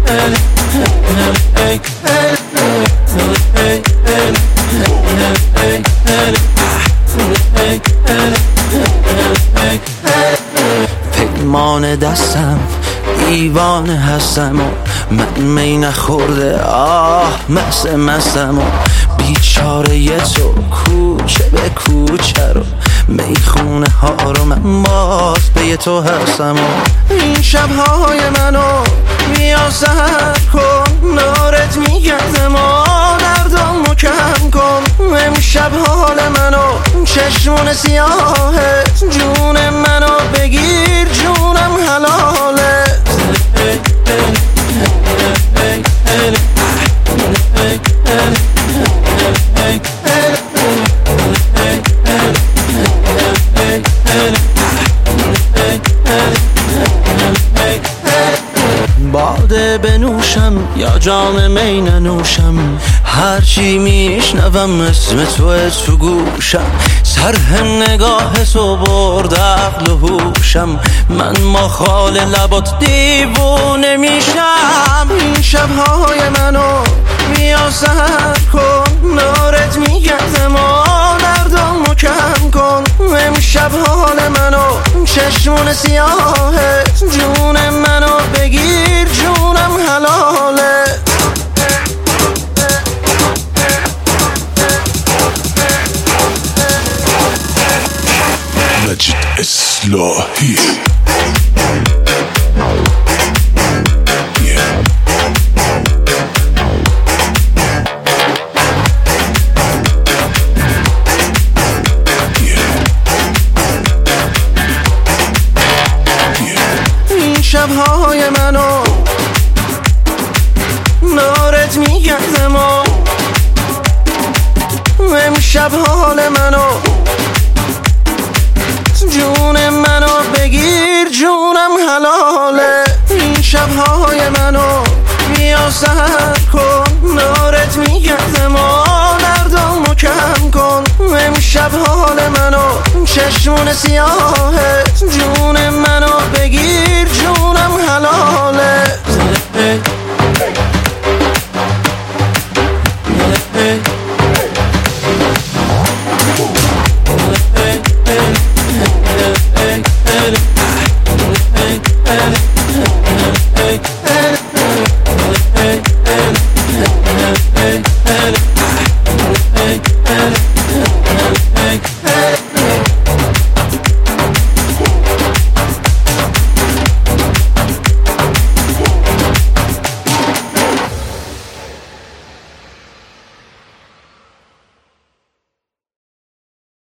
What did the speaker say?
پیمان دستم دیوانه هستم و من می نخورده مستم و بیچاره تو کوچه به کوچه رو میخونه ها رو من باز به تو هستم و این شبهای منو بیا سهر کن نارت میگردم و دردامو کم کن امشب حال منو چشمون سیاهت جون منو بگیر جونم حلاله باده بنوشم یا جام می ننوشم هرچی میشنوم اسم تو گوشم سرهم نگاه تو برد عقل و هوشم من مخال لبات دیوونه میشم این شبهای منو بیا سهر کن نارت میگردم و دردامو کم کن امشب حال منو چشمون سیاهت جون منو بگیر جونم حلاله مجید اصلاحی این شبهای منو نارت میگردم و امشب حال منو جون منو بگیر جونم حلاله این شبهای منو بیا سهر کن نارت میگردم و دردامو کم کن امشب حال منو چشمون سیاهت جون منو بگیر جونم حلاله